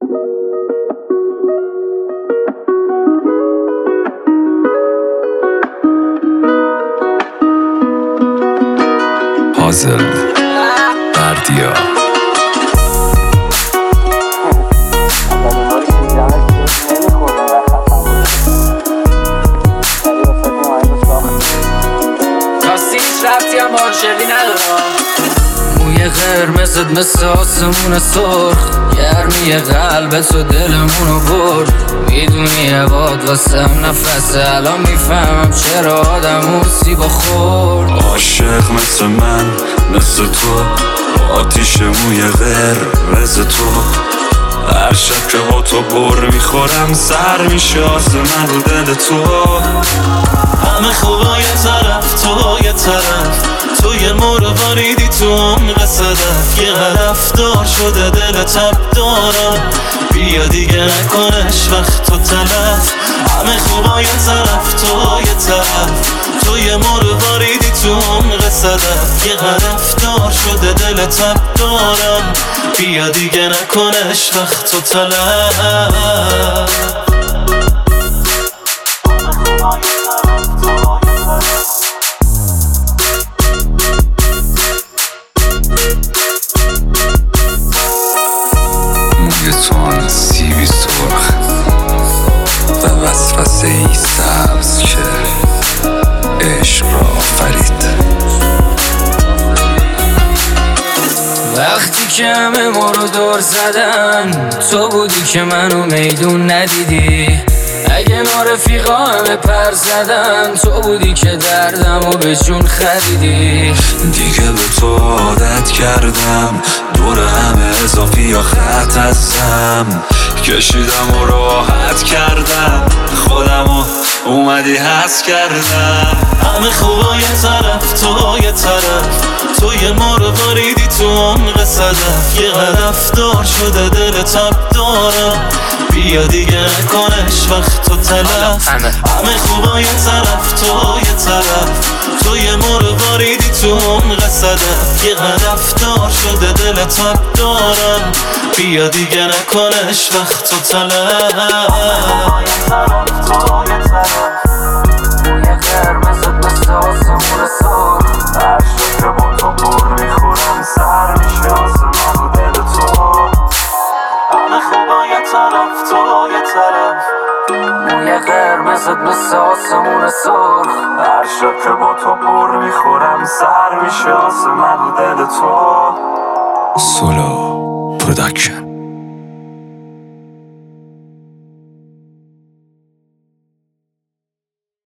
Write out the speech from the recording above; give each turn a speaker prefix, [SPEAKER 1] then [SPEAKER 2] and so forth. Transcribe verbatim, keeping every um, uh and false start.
[SPEAKER 1] پازل بردیا
[SPEAKER 2] موی قرمزت مثل آسمون سرخ، گرمی قلبت و دلمونو برد. میدونی عباد واسم نفسه، الان میفهمم چرا آدم سیبا خورد.
[SPEAKER 1] عاشق مثل من مثل تو، آتیش موی قرمز تو. هر شب که با تو بر میخورم سر میشه آسمون رو دل تو.
[SPEAKER 3] همه خوبا یه طرف، تو یه طرف، تو یه مرواریدی تو عمق صدف. یه هدف دار شده دل تب دارم، بیا دیگه نکنش وقت تو تلف. همه خوبا یه طرف، تو یه طرف، تو یه مرواریدی تو عمق صدف. یه هدف دار شده دل تب دارم، بیا دیگه نکنش وقت تو تلف.
[SPEAKER 1] موی تو آن سیبی سرخ و وسوسه ای سبز که عشق را آفرید.
[SPEAKER 2] وقتی که همه ما رو دور زدن، تو بودی که منو میدون ندیدی. اگه نارفیقا همه پر زدن، تو بودی که دردمو به جون خریدی.
[SPEAKER 1] دیگه به تو عادت کردم، دور همه اضافی یا خط هستم. کشیدم و راحت کردم، خودمو اومدی حس کردم.
[SPEAKER 3] همه خوبا یه طرف، تو یه طرف، تو یه مرواریدی تو عمق صدف. یه هدف دار شده دل تب دارم، بیا دیگه نکنش وقت تو تلف. همه خوبا یه طرف، تو یه طرف، تو یه مرواریدی تو عمق صدف. یه هدف دار شده دل تب دارم، بیا دیگه نکنش وقت تو تلف.
[SPEAKER 2] موی قرمزت مثل آسمون سرخ، هر شب که با تو بر میخورم سر میشه آسمون رو دل تو.
[SPEAKER 3] همه خوبا یه طرف، تو یه طرف،
[SPEAKER 2] موی قرمزت مثل آسمون سرخ،
[SPEAKER 1] هر شب که با تو بر میخورم سر میشه آسمون رو دل تو. سولو پروداکشن.